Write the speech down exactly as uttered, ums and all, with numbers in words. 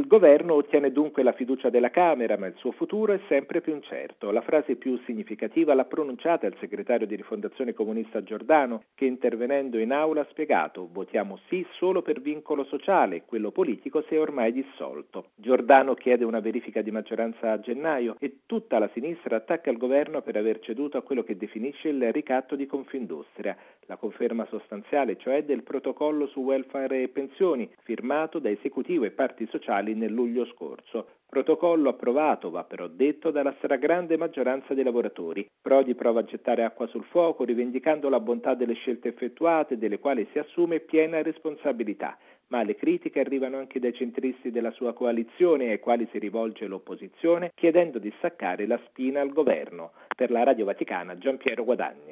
Il governo ottiene dunque la fiducia della Camera, ma il suo futuro è sempre più incerto. La frase più significativa l'ha pronunciata il segretario di Rifondazione Comunista Giordano, che intervenendo in aula ha spiegato: votiamo sì solo per vincolo sociale, quello politico si è ormai dissolto. Giordano chiede una verifica di maggioranza a gennaio e tutta la sinistra attacca il governo per aver ceduto a quello che definisce il ricatto di Confindustria, la conferma sostanziale cioè del protocollo su welfare e pensioni, firmato da esecutivo e parti sociali nel luglio scorso. Protocollo approvato, va però detto, dalla stragrande maggioranza dei lavoratori. Prodi prova a gettare acqua sul fuoco, rivendicando la bontà delle scelte effettuate, delle quali si assume piena responsabilità. Ma le critiche arrivano anche dai centristi della sua coalizione, ai quali si rivolge l'opposizione, chiedendo di staccare la spina al governo. Per la Radio Vaticana, Giampiero Guadagni.